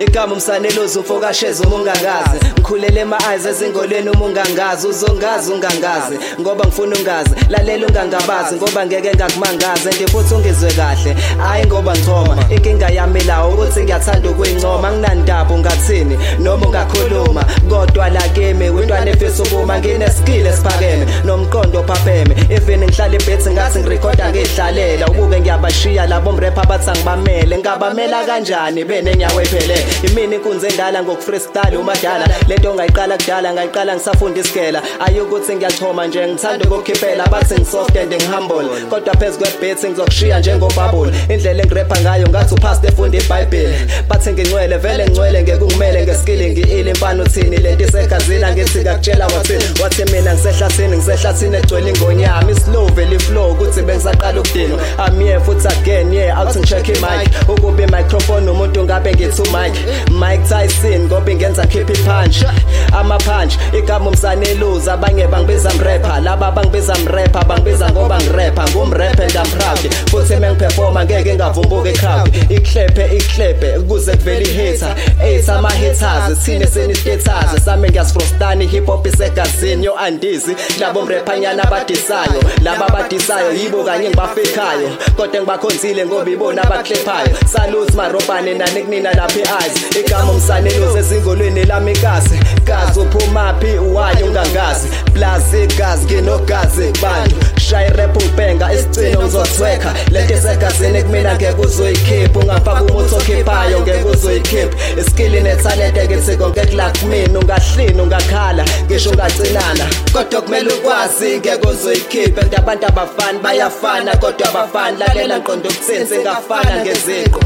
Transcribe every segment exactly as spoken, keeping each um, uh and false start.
igama umsaneluzi umfokasheza umungangazi ngikhulele ema-eyes ezingolweni umungangazi uzongazi ungangazi ngoba ngifuna ungazi lalela ungangabazi ngoba ngeke ngakumangazi and futhi ungizwe kahle hayi ngoba ngichoma inkinga yami la ukuthi ngiyathanda ukuyincoma nginandaba ungathini noma ungakhuluma kodwa la kimi wintwana efisa ukuma ngineskill esiphakeme nomqondo ophapheme even ngihlala ibethi ngathi ngirekhoda ngidlalela ubuke ngiyabashiya labo mrap abathi angibamele ngabamela kanjani benenyawo ephelele imini inkunzi endala ngokufreestyle umadala lento ongayiqala kudala ngayiqala ngisafunda isikela ayukuthi ngiyachoma nje ngithanda ukukhiphela bathi ngisoft and ngihumble kodwa phezu kwebethi ngizokushiya njengobabule indlela engirapha ngayo ngathi upastor efunda iBhayibheli bathi ngingcwele vele ngcwele ngeke ungimele ngeskill ngiyile impano uthini lento isekhazina ngithi ngakutshela wathini wathi mina ngisehlathini ngisehlathini egcwele ingonyama islow vele flow ukuthi bengisaqala ukudinwa I'm here futhi again yeah out and check mic ukube microphone umuntu ngabe ngithi mic Mike Tyson ngoba ngenza keep it punch ama punch igama umsaneluzi abanye bangibiza mrapper laba bangibiza mrapper bangibiza ngoba ngirapper ngumrapper and I'm proud futhi mengiperforma ngeke ngavumbuka eCrowd iklephe iklephe ukuze kuvele ihater eight ama haters sine senitethaza sami ngiyasfrostani hip hop isegazini yo andizi labo mrephanyana abadisayo laba abadisayo yibo kanye ngibafekayo kodwa ngibakhonzile ngoba ibona abaklephayo salute marobane nani kunina lapha eyes igama umsaneluzi ezingolweni lami kasi kazi uphumaphi uwayo ungangazi plus igazi nginogazi kubantu shay rap ubhenga isicino ngizothweka lento esegazini kumina ngeke uzoyikhipha ungafaka umuthi okhiphayo ngeke uzoyikhipha iskill netalent ngithi konke kulak mina ungahlini ungakhala ngisho ungacinana kodwa kumele ukwazi ngeke uzoyikhipha and abantu abafani bayafana kodwa abafani lalela nqondo ukusenze ngafana ngeziqo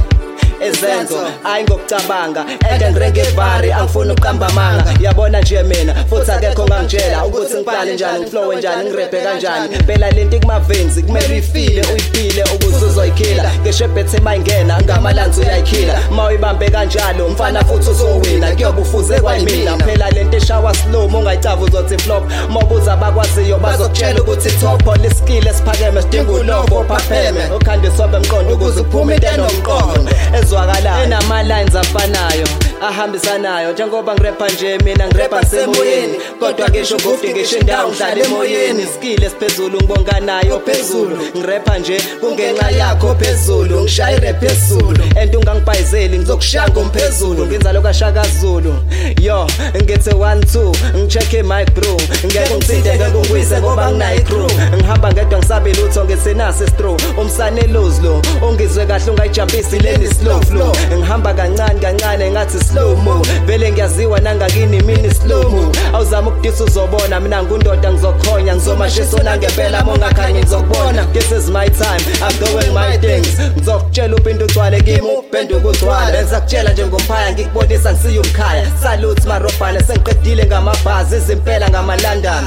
ezenzo hayi ngokucabanga and ngirenge vari angifuni uqamba manga yabona nje mina futhi akekho ngangitshela ukuthi ngibhale njani ngiflow njani ngiraphe kanjani phela lento kumavenzi kumele ifile uyiphile ukuze uzoyikhila ngisho bethe mayingena ngamalanzi uyayikhila mawuyibambe kanjalo mfana futhi uzowina kuyoba ufuze kwayimina phela lento eshawa slow ungayicava uzothi flop mabuza abakwaziyo bazokutshela ukuthi top all skill esiphakeme sidinga ulobo ophapheme ukhande sobe emqondo ukuze kuphume into enomqondo ezwakala enama lines afanayo ahambisanayo njengoba ngirapha nje mina ngirapha semoyeni kodwa ngisho ukuthi ngisho indawo ngihlala emoyeni skill esiphezulu ngibonga nayo phezulu ngirapha nje kungenxa yakho phezulu ngishaya rap phezulu and ungangibhayizeli ngizokushaya ngomphezulu ngenza lokho ashaka Zulu yo ngithi one two ngicheck mic bro ngeke ngitsinde ngeke ngwise ngoba nginayi crew ngihamba ngedwa ngisabe lutho ngesenasi stro umsaneluzi lo ongizwe kahle ungayijumpisi leni slow flow ngihamba kancane kancane ngathi slow mo vele ngiyaziwa nangakini mini slow mo awuzama ukudisa uzobona mina ngundoda ngizokhonya ngizomashisa ngempela mongakhanye ngizokubona this is my time I'm doing my things ngizokutshela uphinda ugcwale kimi uphenduka ugcwale bengizakutshela njengomphaya ngikubonisa ngisiyo umkhaya salute marobhane sengiqedile ngamabhazi izimpela ngamaLondon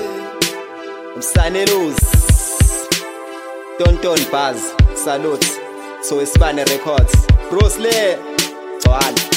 umsaneluzi Tonton Buzz salute so Isibane Records Bruce Lee Gcwala